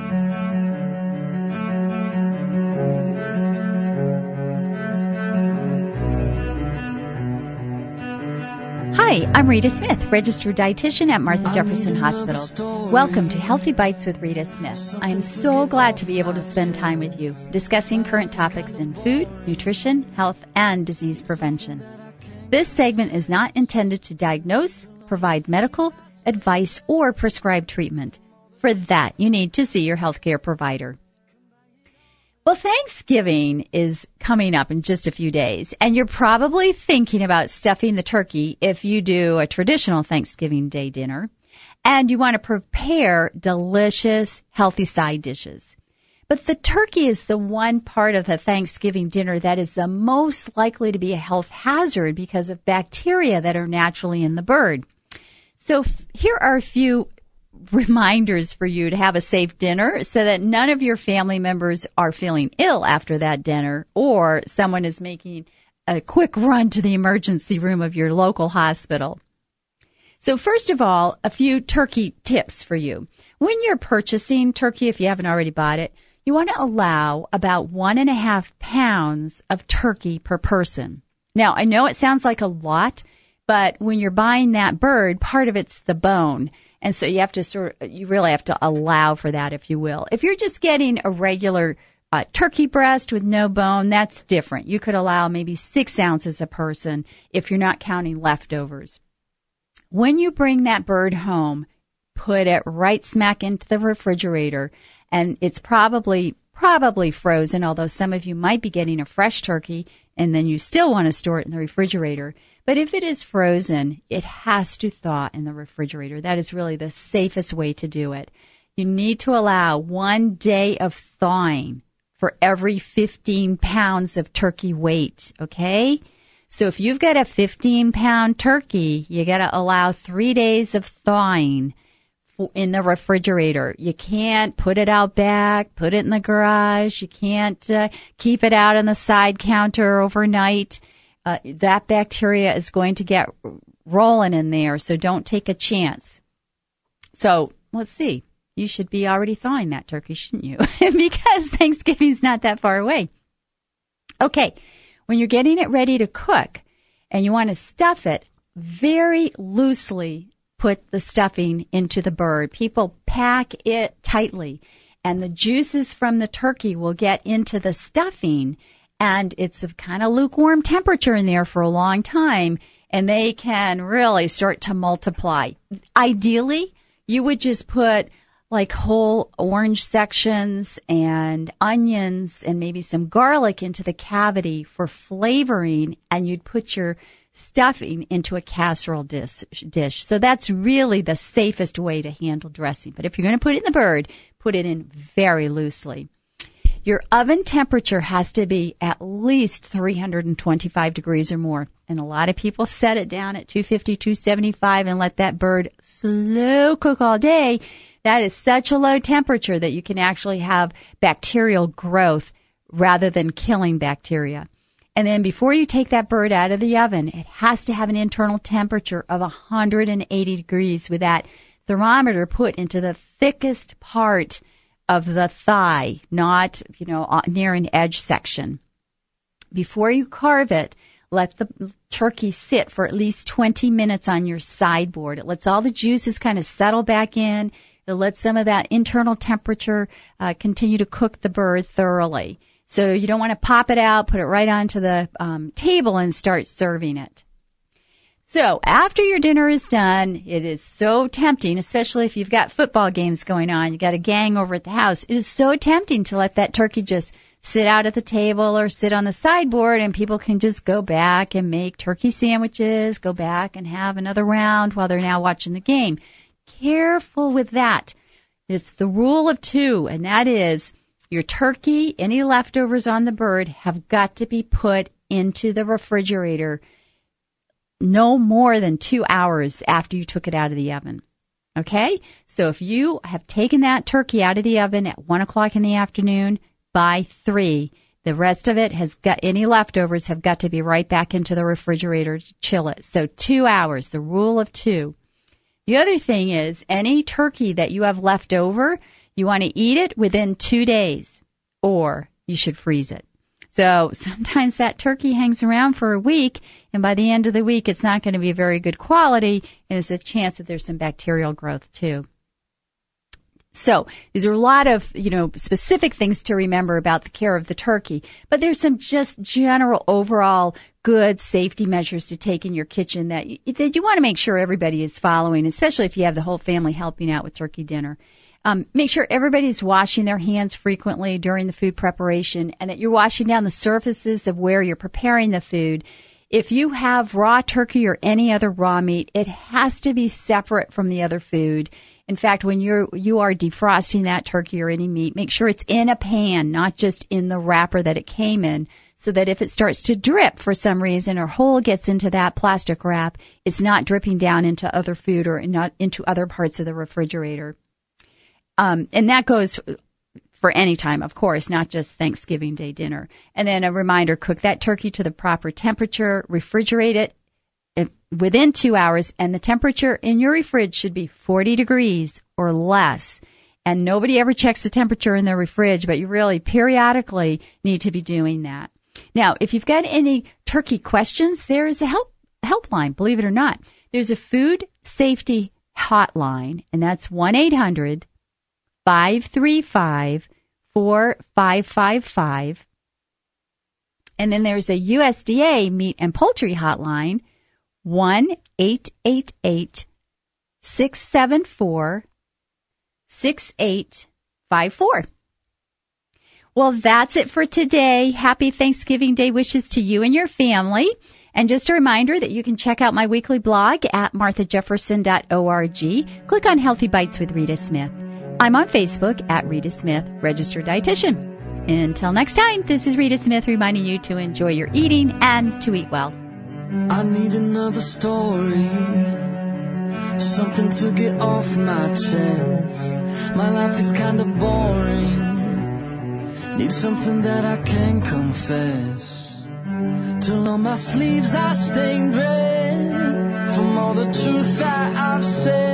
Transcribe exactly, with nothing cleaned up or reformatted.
Hi, I'm Rita Smith, registered dietitian at Martha Jefferson Hospital. Welcome to Healthy Bites with Rita Smith. I am so glad to be able to spend time with you discussing current topics in food, nutrition, health, and disease prevention. This segment is not intended to diagnose, provide medical advice, or prescribe treatment. For that, you need to see your healthcare provider. Well, Thanksgiving is coming up in just a few days, and you're probably thinking about stuffing the turkey if you do a traditional Thanksgiving Day dinner, and you want to prepare delicious, healthy side dishes. But the turkey is the one part of the Thanksgiving dinner that is the most likely to be a health hazard because of bacteria that are naturally in the bird. So f- here are a few reminders for you to have a safe dinner so that none of your family members are feeling ill after that dinner or someone is making a quick run to the emergency room of your local hospital. So first of all, a few turkey tips for you. When you're purchasing turkey, if you haven't already bought it, you want to allow about one and a half pounds of turkey per person. Now, I know it sounds like a lot, but when you're buying that bird, part of it's the bone. And so you have to sort of, you really have to allow for that, if you will. If you're just getting a regular uh, turkey breast with no bone, that's different. You could allow maybe six ounces a person if you're not counting leftovers. When you bring that bird home, put it right smack into the refrigerator, and it's probably probably frozen, although some of you might be getting a fresh turkey and then you still want to store it in the refrigerator. But if it is frozen, it has to thaw in the refrigerator. That is really the safest way to do it. You need to allow one day of thawing for every fifteen pounds of turkey weight, okay? So if you've got a fifteen-pound turkey, you got to allow three days of thawing in the refrigerator. You can't put it out back, put it in the garage. You can't uh, keep it out on the side counter overnight. Uh, that bacteria is going to get rolling in there, so don't take a chance. So let's see. You should be already thawing that turkey, shouldn't you? Because Thanksgiving's not that far away. Okay, when you're getting it ready to cook and you want to stuff it, very loosely put the stuffing into the bird. People pack it tightly, and the juices from the turkey will get into the stuffing, and it's a kind of lukewarm temperature in there for a long time, and they can really start to multiply. Ideally, you would just put like whole orange sections and onions and maybe some garlic into the cavity for flavoring, and you'd put your stuffing into a casserole dish, dish. So that's really the safest way to handle dressing. But if you're going to put it in the bird, put it in very loosely. Your oven temperature has to be at least three hundred twenty-five degrees or more. And a lot of people set it down at two fifty, two seventy-five and let that bird slow cook all day. That is such a low temperature that you can actually have bacterial growth rather than killing bacteria. And then before you take that bird out of the oven, it has to have an internal temperature of one hundred eighty degrees with that thermometer put into the thickest part of the thigh, not, you know, near an edge section. Before you carve it, let the turkey sit for at least twenty minutes on your sideboard. It lets all the juices kind of settle back in. It lets some of that internal temperature uh, continue to cook the bird thoroughly. So you don't want to pop it out, put it right onto the um, table and start serving it. So after your dinner is done, it is so tempting, especially if you've got football games going on, you got a gang over at the house. It is so tempting to let that turkey just sit out at the table or sit on the sideboard, and people can just go back and make turkey sandwiches, go back and have another round while they're now watching the game. Careful with that. It's the rule of two, and that is your turkey, any leftovers on the bird, have got to be put into the refrigerator no more than two hours after you took it out of the oven. Okay? So if you have taken that turkey out of the oven at one o'clock in the afternoon, by three, the rest of it has got, any leftovers have got to be right back into the refrigerator to chill it. So two hours, the rule of two. The other thing is, any turkey that you have left over, You want to eat it within two days, or you should freeze it. So sometimes that turkey hangs around for a week, and by the end of the week, it's not going to be very good quality, and there's a chance that there's some bacterial growth too. So these are a lot of, you know, specific things to remember about the care of the turkey, but there's some just general overall good safety measures to take in your kitchen that you, that you want to make sure everybody is following, especially if you have the whole family helping out with turkey dinner. Um, make sure everybody's washing their hands frequently during the food preparation, and that you're washing down the surfaces of where you're preparing the food. If you have raw turkey or any other raw meat, it has to be separate from the other food. In fact, when you're, you are defrosting that turkey or any meat, make sure it's in a pan, not just in the wrapper that it came in, so that if it starts to drip for some reason or hole gets into that plastic wrap, it's not dripping down into other food or not into other parts of the refrigerator. Um, and that goes for any time, of course, not just Thanksgiving Day dinner. And then a reminder, cook that turkey to the proper temperature, refrigerate it within two hours, and the temperature in your fridge should be forty degrees or less. And nobody ever checks the temperature in their fridge, but you really periodically need to be doing that. Now, if you've got any turkey questions, there is a help helpline, believe it or not. There's a food safety hotline, and that's one eight hundred five three five four five five five. And then there's a U S D A meat and poultry hotline, one eight eight eight six seven four six eight five four. Well, that's it for today. Happy Thanksgiving Day wishes to you and your family. And just a reminder that you can check out my weekly blog at martha jefferson dot org. Click on Healthy Bites with Rita Smith. I'm on Facebook at Rita Smith, Registered Dietitian. Until next time, this is Rita Smith reminding you to enjoy your eating and to eat well. I need another story, something to get off my chest. My life gets kinda boring, need something that I can confess. Till on my sleeves I stained red from all the truth that I've said.